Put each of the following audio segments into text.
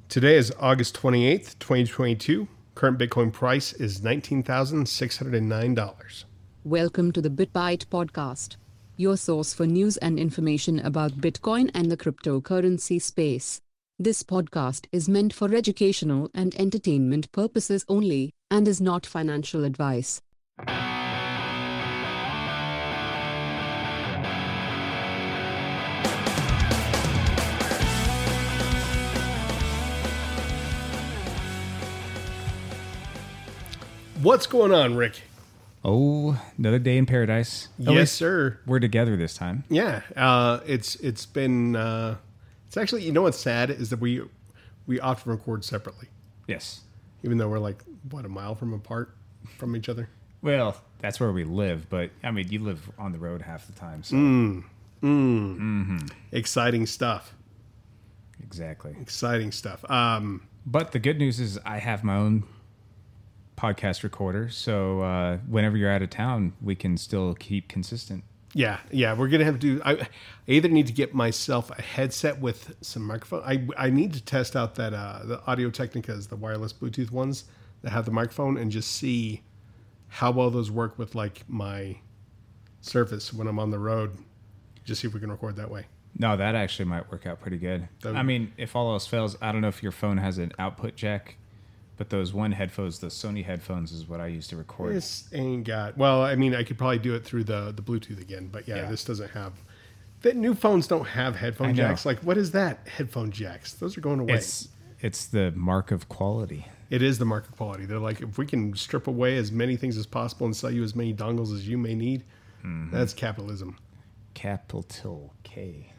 Today is August 28th, 2022. Current Bitcoin price is $19,609. Welcome to the BitByte podcast, your source for news and information about Bitcoin and the cryptocurrency space. This podcast is meant for educational and entertainment purposes only, and is not financial advice. What's going on, Rick? Oh, another day in paradise. At Yes, least sir. We're together this time. Yeah, it's been it's actually, you know what's sad is that we often record separately, Yes. even though we're like a mile apart from each other. Well, that's where we live, but I mean, you live on the road half the time. So. Exciting stuff. Exactly. Exciting stuff. But the good news is I have my own podcast recorder, so whenever you're out of town, we can still keep consistent. Yeah, we're gonna have to do. I either need to get myself a headset with some microphone. I need to test out that the Audio Technicas, the wireless Bluetooth ones that have the microphone, and just see how well those work with like my Surface when I'm on the road. Just see if we can record that way. No, that actually might work out pretty good. I mean, if all else fails, I don't know if your phone has an output jack. But those headphones, the Sony headphones, is what I use to record. This ain't got. Well, I mean, I could probably do it through the Bluetooth again, but yeah, this doesn't have. The new phones don't have headphone jacks. Like, what is that? Headphone jacks. Those are going away. It's the mark of quality. It is the mark of quality. They're like, if we can strip away as many things as possible and sell you as many dongles as you may need, that's capitalism. Capital K.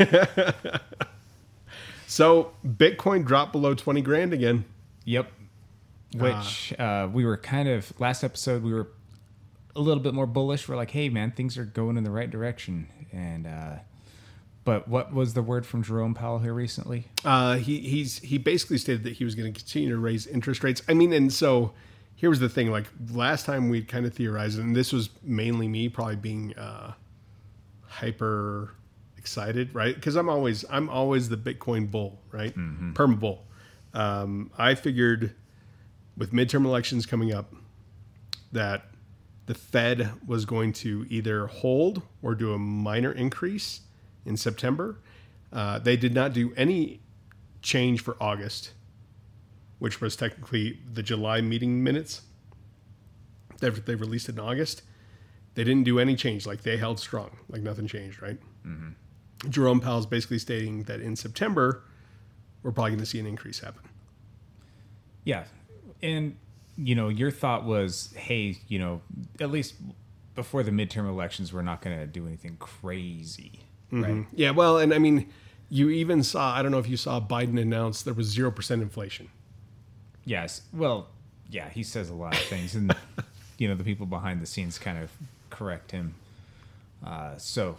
So Bitcoin dropped below 20 grand again. Yep. Which we were kind of, last episode, we were a little bit more bullish. We're like, hey, man, things are going in the right direction. And but what was the word from Jerome Powell here recently? He basically stated that he was going to continue to raise interest rates. I mean, and so here was the thing. Like last time we kind of theorized, and this was mainly me probably being hyper excited, right? Because I'm always the Bitcoin bull, right? Perma bull. I figured with midterm elections coming up that the Fed was going to either hold or do a minor increase in September. They did not do any change for August, which was technically the July meeting minutes that they released in August. They didn't do any change. Like they held strong, like nothing changed, right? Jerome Powell's basically stating that in September, we're probably going to see an increase happen. Yeah. And, you know, your thought was, hey, you know, at least before the midterm elections, we're not going to do anything crazy, right? Yeah, well, and I mean, you even saw, I don't know if you saw Biden announce there was 0% inflation. Yes. Well, yeah, he says a lot of things. And, you know, the people behind the scenes kind of correct him. So.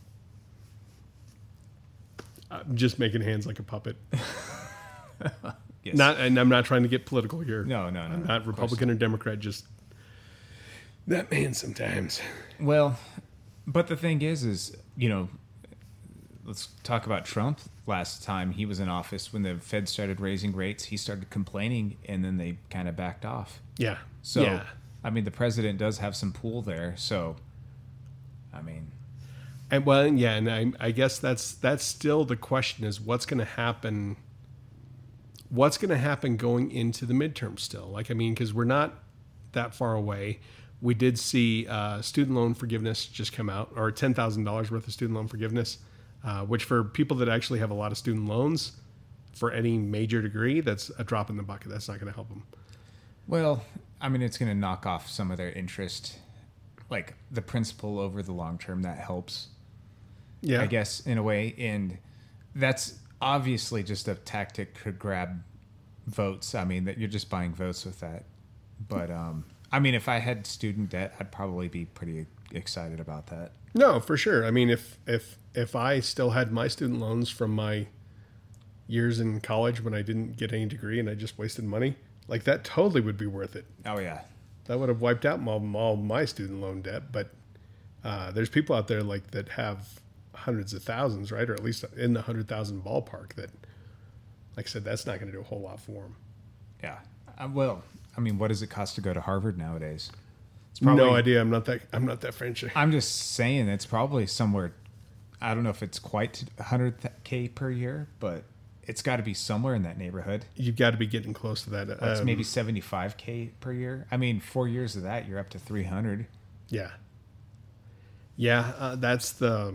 I'm just making hands like a puppet. Yes. And I'm not trying to get political here. No. I'm not Republican or Democrat, just that man sometimes. Well, but the thing is, you know, let's talk about Trump. Last time he was in office, when the Fed started raising rates, he started complaining, and then they kind of backed off. Yeah. So, yeah. I mean, the president does have some pull there. So, I mean. And well, yeah, and I guess that's still the question is what's going to happen. What's going to happen going into the midterm still? Like, I mean, because we're not that far away. We did see student loan forgiveness just come out, or $10,000 worth of student loan forgiveness, which for people that actually have a lot of student loans for any major degree, that's a drop in the bucket. That's not going to help them. Well, I mean, it's going to knock off some of their interest, like the principal over the long term. That helps, I guess, in a way. And that's obviously just a tactic to grab votes. I mean, that you're just buying votes with that. But I mean, if I had student debt, I'd probably be pretty excited about that. No, for sure. I mean, if I still had my student loans from my years in college when I didn't get any degree and I just wasted money, like that totally would be worth it. Oh yeah, that would have wiped out all my student loan debt. But there's people out there like that have hundreds of thousands, right? Or at least in the 100,000 ballpark that like I said, that's not going to do a whole lot for them. Yeah. Well, I mean, what does it cost to go to Harvard nowadays? It's probably, no idea. I'm not that French. I'm just saying it's probably somewhere. I don't know if it's quite $100K per year, but it's got to be somewhere in that neighborhood. You've got to be getting close to that. That's maybe $75K per year. I mean, 4 years of that, you're up to 300. Yeah. Yeah, that's that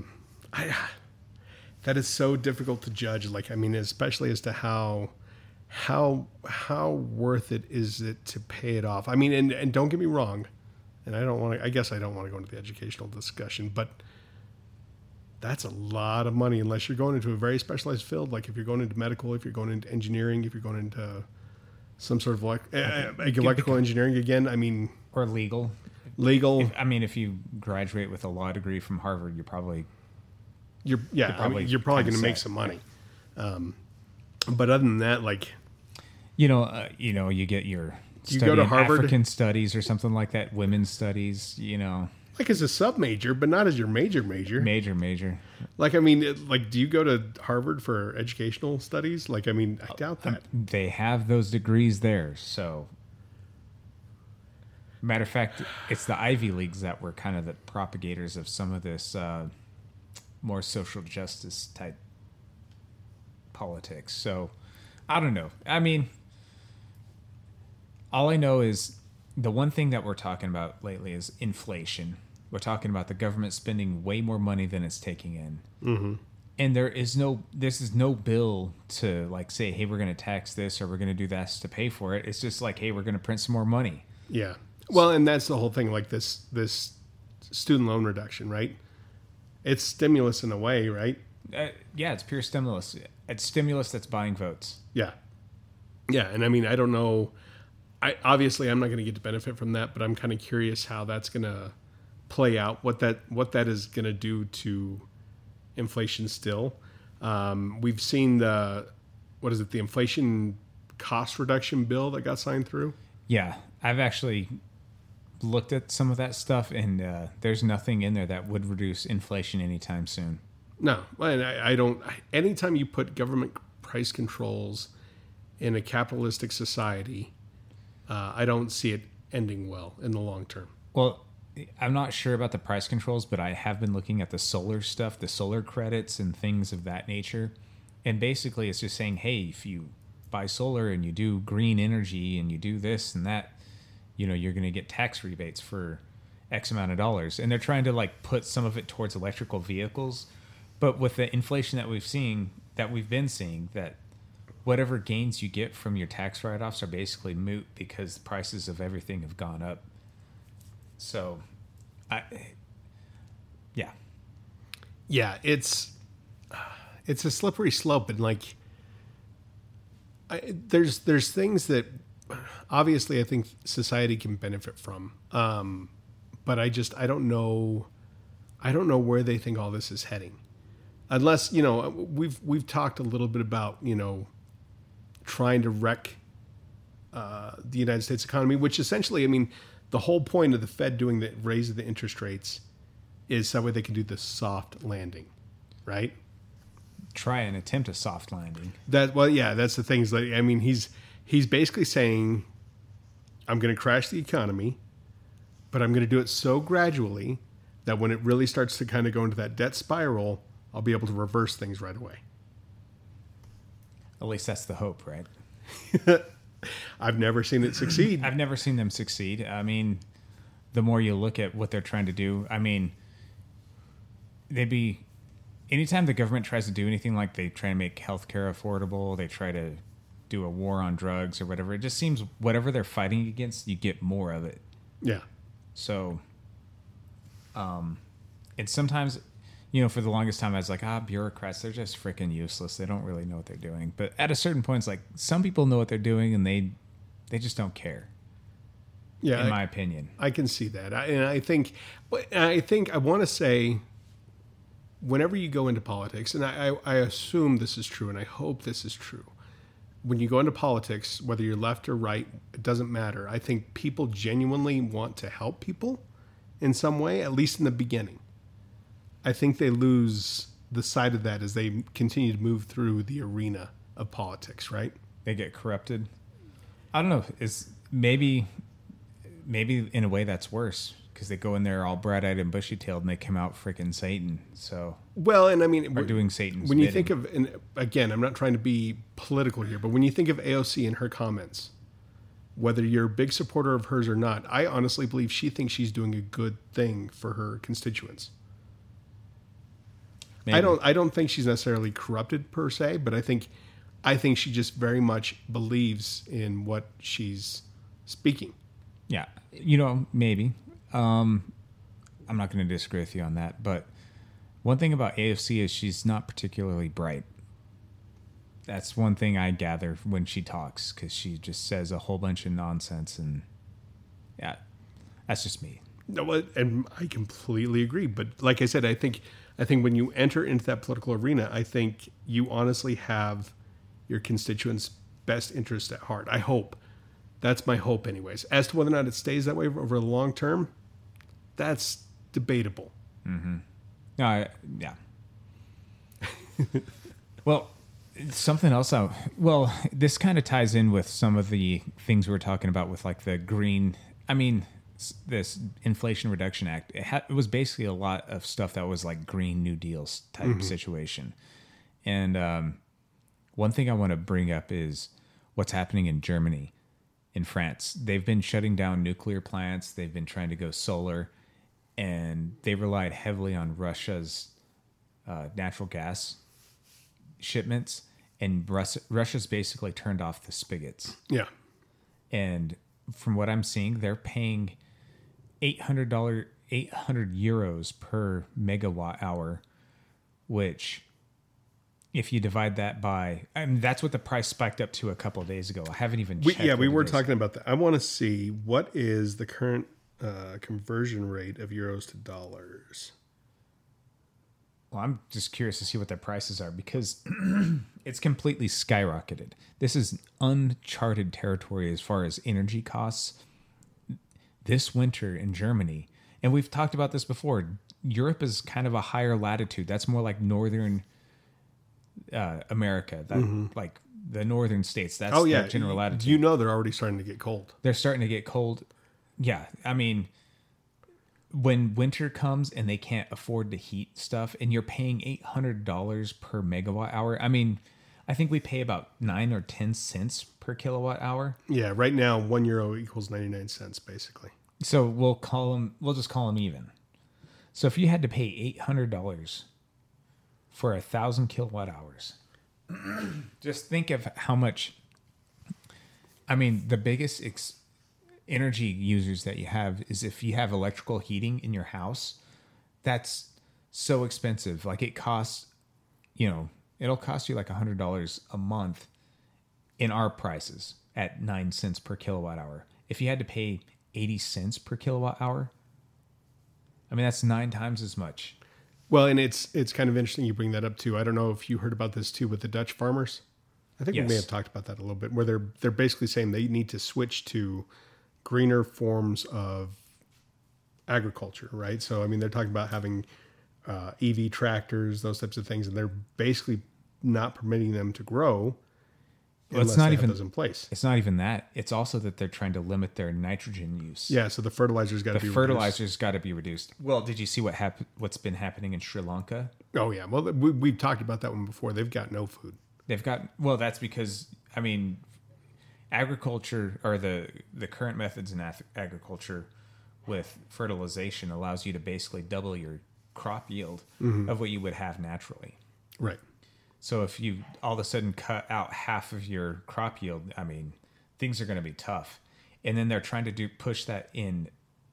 is so difficult to judge. Like, I mean, especially as to how worth it is it to pay it off. I mean, and don't get me wrong, and I guess I don't want to go into the educational discussion, but that's a lot of money unless you're going into a very specialized field. Like if you're going into medical, if you're going into engineering, if you're going into some sort of electrical engineering again, I mean, or legal. If you graduate with a law degree from Harvard, you're probably going to make some money. But other than that, like, you get your you go to Harvard, African studies or something like that, women's studies, like as a sub major, but not as your major. Major. Like, I mean, like, do you go to Harvard for educational studies? Like, I mean, I doubt that. They have those degrees there, so. Matter of fact, it's the Ivy Leagues that were kind of the propagators of some of this more social justice type politics. So, I don't know. I mean, all I know is the one thing that we're talking about lately is inflation. We're talking about the government spending way more money than it's taking in. Mm-hmm. And this is no bill to like say, hey, we're going to tax this or we're going to do this to pay for it. It's just like, hey, we're going to print some more money. Yeah. Well, and that's the whole thing, like this student loan reduction, right? It's stimulus in a way, right? Yeah, it's pure stimulus. It's stimulus that's buying votes. Yeah. Yeah, and I mean, I don't know. Obviously, I'm not going to get to benefit from that, but I'm kind of curious how that's going to play out, what that is going to do to inflation still. We've seen the inflation cost reduction bill that got signed through. Yeah, I've actually looked at some of that stuff, and there's nothing in there that would reduce inflation anytime soon. No, and I don't. Anytime you put government price controls in a capitalistic society, I don't see it ending well in the long term. Well, I'm not sure about the price controls, but I have been looking at the solar stuff, the solar credits and things of that nature. And basically it's just saying, hey, if you buy solar and you do green energy and you do this and that, you're going to get tax rebates for X amount of dollars. And they're trying to like put some of it towards electrical vehicles. But with the inflation that we've been seeing, that whatever gains you get from your tax write-offs are basically moot because the prices of everything have gone up. So, yeah, it's a slippery slope, and like, there's things that obviously I think society can benefit from, but I don't know where they think all this is heading, unless we've talked a little bit about trying to wreck the United States economy, which essentially, I mean, the whole point of the Fed doing the raise of the interest rates is that way they can do the soft landing, right? Try and attempt a soft landing. That's the thing. Is like, I mean, he's basically saying, I'm going to crash the economy, but I'm going to do it so gradually that when it really starts to kind of go into that debt spiral, I'll be able to reverse things right away. At least that's the hope, right? I've never seen it succeed. I've never seen them succeed. I mean, the more you look at what they're trying to do, I mean, anytime the government tries to do anything, like they try to make healthcare affordable, they try to do a war on drugs or whatever, it just seems whatever they're fighting against, you get more of it. Yeah. So, and sometimes, for the longest time, I was like, bureaucrats, they're just freaking useless. They don't really know what they're doing. But at a certain point, it's like some people know what they're doing and they just don't care. Yeah. In my opinion. I can see that. I think I want to say, whenever you go into politics, and I assume this is true, and I hope this is true, when you go into politics, whether you're left or right, it doesn't matter. I think people genuinely want to help people in some way, at least in the beginning. I think they lose the sight of that as they continue to move through the arena of politics, right? They get corrupted. I don't know. Is maybe in a way that's worse because they go in there all bright-eyed and bushy-tailed and they come out freaking Satan. So well, and I mean, we're doing Satan's when you bidding. think of, and again, I'm not trying to be political here, but when you think of AOC and her comments, whether you're a big supporter of hers or not, I honestly believe she thinks she's doing a good thing for her constituents. Maybe. I don't think she's necessarily corrupted per se, but I think she just very much believes in what she's speaking. Yeah, maybe. I'm not going to disagree with you on that, but one thing about AOC is she's not particularly bright. That's one thing I gather when she talks, because she just says a whole bunch of nonsense, and yeah, that's just me. No, and I completely agree. But like I said, I think when you enter into that political arena, I think you honestly have your constituents' best interest at heart. I hope. That's my hope anyways. As to whether or not it stays that way over the long term, that's debatable. Mm-hmm. Yeah. Well, something else. Well, this kind of ties in with some of the things we were talking about with like the green. I mean, this Inflation Reduction Act. It was basically a lot of stuff that was like Green New Deals type situation. And one thing I want to bring up is what's happening in Germany. In France, they've been shutting down nuclear plants. They've been trying to go solar, and they relied heavily on Russia's natural gas shipments. And Russia's basically turned off the spigots. Yeah. And from what I'm seeing, they're paying €800 per megawatt hour, which, if you divide that by, I mean, that's what the price spiked up to a couple of days ago. I haven't even checked. We were talking about that. I want to see what is the current conversion rate of euros to dollars. Well, I'm just curious to see what their prices are, because it's completely skyrocketed. This is uncharted territory as far as energy costs. This winter in Germany, and we've talked about this before, Europe is kind of a higher latitude. That's more like northern America, that like the northern states. That's their general latitude. They're already starting to get cold. They're starting to get cold. Yeah, I mean, when winter comes and they can't afford to heat stuff, and you're paying $800 per megawatt hour. I mean, I think we pay about 9 or 10 cents per kilowatt hour. Yeah, right now €1 equals 99 cents basically. So we'll just call them even. So if you had to pay $800 for 1,000 kilowatt hours, just think of how much. I mean, the biggest energy users that you have is if you have electrical heating in your house. That's so expensive. Like it costs, it'll cost you like $100 a month in our prices at 9 cents per kilowatt hour. If you had to pay 80 cents per kilowatt hour, I mean, that's 9 times as much. Well, and it's kind of interesting you bring that up too. I don't know if you heard about this too with the Dutch farmers. I think we may have talked about that a little bit, where they're basically saying they need to switch to greener forms of agriculture, right? So, I mean, they're talking about having EV tractors, those types of things, and they're basically not permitting them to grow unless they have those in place. It's not even that. It's also that they're trying to limit their nitrogen use. Yeah, so the fertilizer's got to be reduced. The fertilizer's got to be reduced. Well, did you see what's been happening in Sri Lanka? Oh, yeah. Well, we've talked about that one before. They've got no food. Well, that's because, I mean, agriculture, or the current methods in agriculture with fertilization, allows you to basically double your crop yield of what you would have naturally. Right. So if you all of a sudden cut out half of your crop yield, I mean, things are going to be tough. And then they're trying to push that on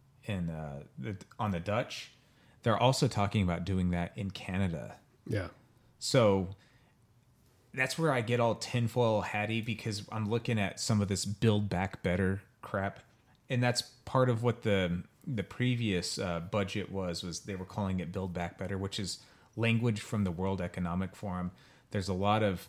the Dutch. They're also talking about doing that in Canada. Yeah. So that's where I get all tinfoil hatty, because I'm looking at some of this Build Back Better crap. And that's part of what the previous budget was they were calling it Build Back Better, which is language from the World Economic Forum. There's a lot of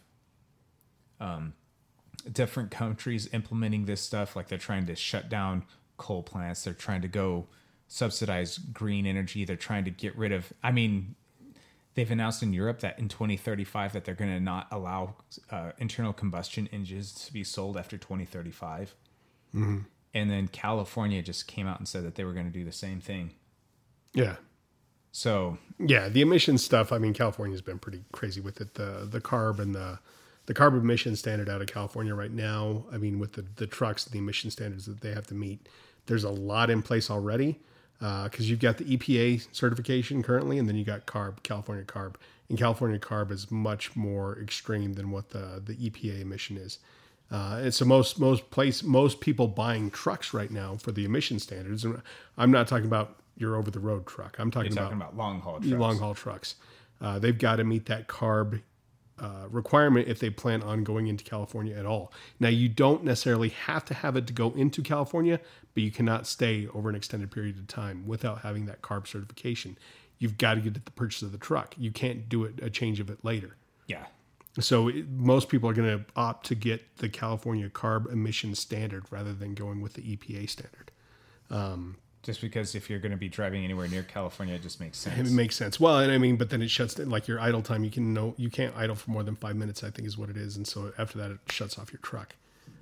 different countries implementing this stuff. Like they're trying to shut down coal plants. They're trying to go subsidize green energy. They're trying to get rid of, I mean, They've announced in Europe that in 2035 that they're going to not allow internal combustion engines to be sold after 2035. Mm-hmm. And then California just came out and said that they were going to do the same thing. Yeah. So yeah, the emissions stuff. I mean, California's been pretty crazy with it. The CARB and the carbon emission standard out of California right now. I mean, with the trucks and the emission standards that they have to meet, there's a lot in place already. Because you've got the EPA certification currently, and then you got CARB, California CARB. And California CARB is much more extreme than what the EPA emission is. And so most people buying trucks right now for the emission standards, and I'm not talking about your over-the-road truck. I'm talking about long-haul trucks. Long-haul trucks. They've got to meet that CARB requirement if they plan on going into California at all. Now, you don't necessarily have to have it to go into California, but you cannot stay over an extended period of time without having that CARB certification. You've got to get at the purchase of the truck. You can't do a change of it later. Yeah. So most people are going to opt to get the California CARB emission standard rather than going with the EPA standard. Just because if you're going to be driving anywhere near California, it just makes sense. It makes sense. Well, and I mean, but then it shuts down, like your idle time. You can't idle for more than 5 minutes, I think is what it is. And so after that, it shuts off your truck.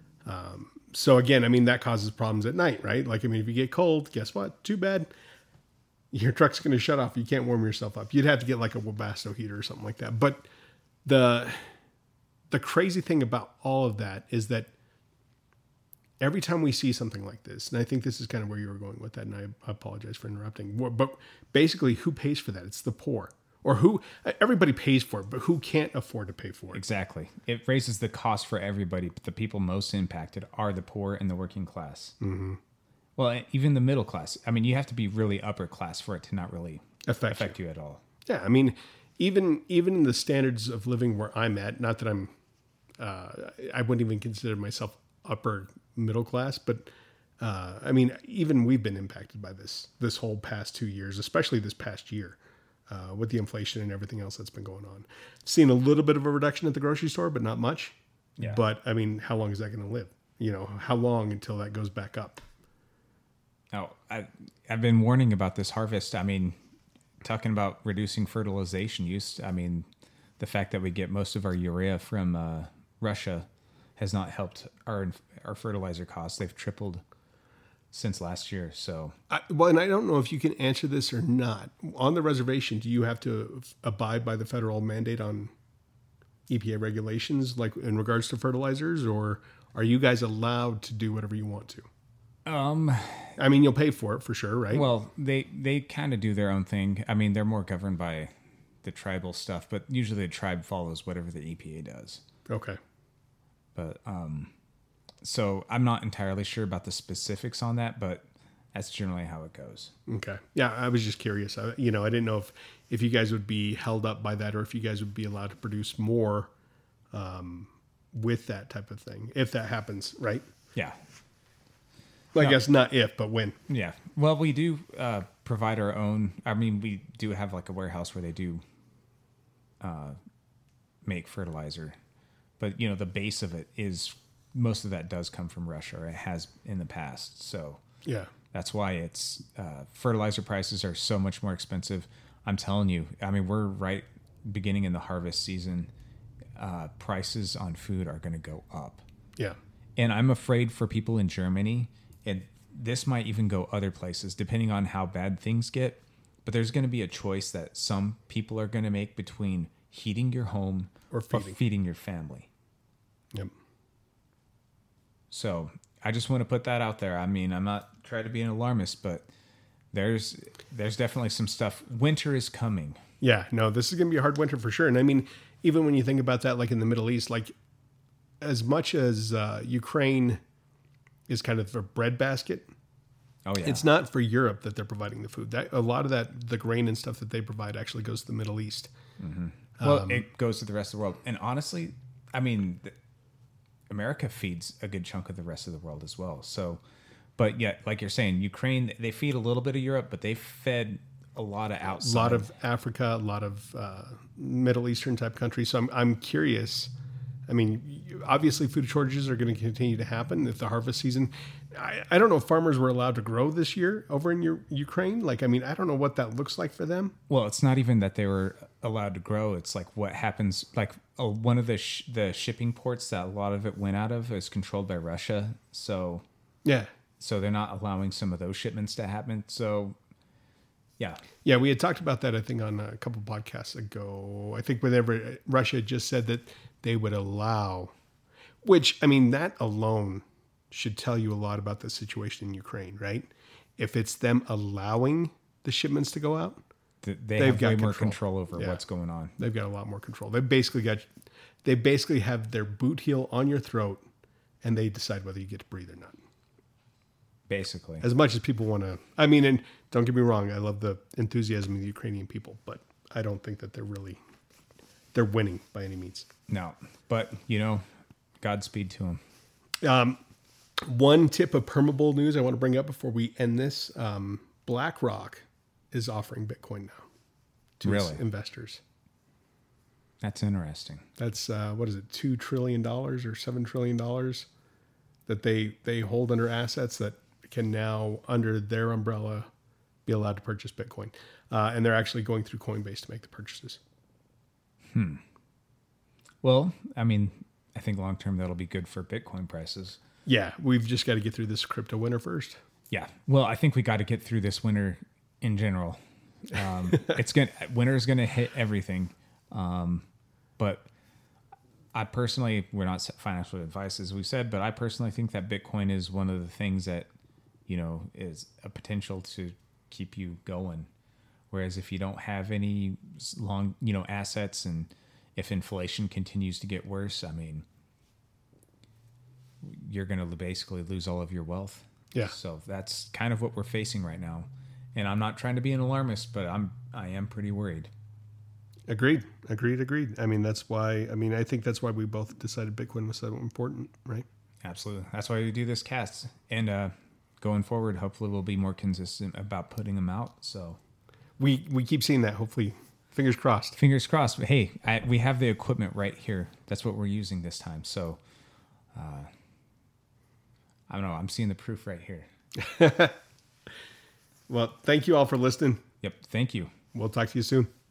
So again, I mean, that causes problems at night, right? Like, I mean, if you get cold, guess what? Too bad. Your truck's going to shut off. You can't warm yourself up. You'd have to get like a Webasto heater or something like that. But the crazy thing about all of that is that every time we see something like this, and I think this is kind of where you were going with that, and I apologize for interrupting, but basically who pays for that? It's the poor. Or everybody pays for it, but who can't afford to pay for it? Exactly. It raises the cost for everybody, but the people most impacted are the poor and the working class. Mm-hmm. Well, even the middle class. I mean, you have to be really upper class for it to not really affect you at all. Yeah, I mean, even in the standards of living where I'm at, not that I wouldn't even consider myself upper middle class, but I mean, even we've been impacted by this whole past 2 years, especially this past year. With the inflation and everything else that's been going on. Seen a little bit of a reduction at the grocery store, but not much. Yeah. But I mean, how long is that going to live? You know, how long until that goes back up? Now, I've been warning about this harvest. I mean, talking about reducing fertilization use. I mean, the fact that we get most of our urea from Russia has not helped our fertilizer costs. They've tripled since last year. So, and I don't know if you can answer this or not. On the reservation, do you have to abide by the federal mandate on EPA regulations, like in regards to fertilizers, or are you guys allowed to do whatever you want to? I mean, you'll pay for it for sure, right? Well, they kind of do their own thing. I mean, they're more governed by the tribal stuff, but usually the tribe follows whatever the EPA does. Okay. But, so I'm not entirely sure about the specifics on that, but that's generally how it goes. Okay. Yeah, I was just curious. I didn't know if you guys would be held up by that or if you guys would be allowed to produce more with that type of thing, if that happens, right? Yeah. Well, I guess not if, but when. Yeah. Well, we do provide our own. I mean, we do have like a warehouse where they do make fertilizer. But, the base of it is... most of that does come from Russia, or it has in the past. So yeah, that's why it's fertilizer prices are so much more expensive. I'm telling you, I mean, we're right beginning in the harvest season. Prices on food are going to go up. Yeah. And I'm afraid for people in Germany, and this might even go other places, depending on how bad things get. But there's going to be a choice that some people are going to make between heating your home or feeding your family. Yep. So I just want to put that out there. I mean, I'm not trying to be an alarmist, but there's definitely some stuff. Winter is coming. Yeah, no, this is going to be a hard winter for sure. And I mean, even when you think about that, like in the Middle East, like as much as Ukraine is kind of a breadbasket, oh yeah, it's not for Europe that they're providing the food. That a lot of the grain and stuff that they provide actually goes to the Middle East. Mm-hmm. Well, it goes to the rest of the world. And honestly, I mean, America feeds a good chunk of the rest of the world as well. So, but yet, like you're saying, Ukraine, they feed a little bit of Europe, but they fed a lot of outside. A lot of Africa, a lot of Middle Eastern type countries. So I'm curious I mean, obviously food shortages are going to continue to happen if the harvest season. I don't know if farmers were allowed to grow this year over in Ukraine. Like, I mean, I don't know what that looks like for them. Well, it's not even that they were allowed to grow. It's like what happens, like one of the shipping ports that a lot of it went out of is controlled by Russia. So yeah. So they're not allowing some of those shipments to happen. So yeah. Yeah, we had talked about that, I think, on a couple podcasts ago. I think whenever Russia just said that they would allow, which, I mean, that alone should tell you a lot about the situation in Ukraine, right? If it's them allowing the shipments to go out, they've got way more control over what's going on. They've got a lot more control. They basically have their boot heel on your throat, and they decide whether you get to breathe or not. Basically. As much as people want to, I mean, and don't get me wrong, I love the enthusiasm of the Ukrainian people, but I don't think that they're winning by any means. No, but Godspeed to them. One tip of Permabull news I want to bring up before we end this: BlackRock is offering Bitcoin now to its investors. That's interesting. That's what is it, $2 trillion or $7 trillion that they hold under assets that can now, under their umbrella, be allowed to purchase Bitcoin, and they're actually going through Coinbase to make the purchases. Well, I mean, I think long term that'll be good for Bitcoin prices. Yeah, we've just got to get through this crypto winter first. Yeah, well, I think we got to get through this winter in general. Winter is gonna hit everything, but I personally, we're not financial advice as we said, but I personally think that Bitcoin is one of the things that is a potential to keep you going. Whereas if you don't have any long assets, and if inflation continues to get worse, I mean, you're going to basically lose all of your wealth. Yeah. So that's kind of what we're facing right now. And I'm not trying to be an alarmist, but I am pretty worried. Agreed. I mean, I think that's why we both decided Bitcoin was so important, right? Absolutely. That's why we do this cast. And going forward, hopefully we'll be more consistent about putting them out. So we keep seeing that. Hopefully, fingers crossed. Fingers crossed. But hey, we have the equipment right here. That's what we're using this time. So I don't know. I'm seeing the proof right here. Well, thank you all for listening. Yep. Thank you. We'll talk to you soon.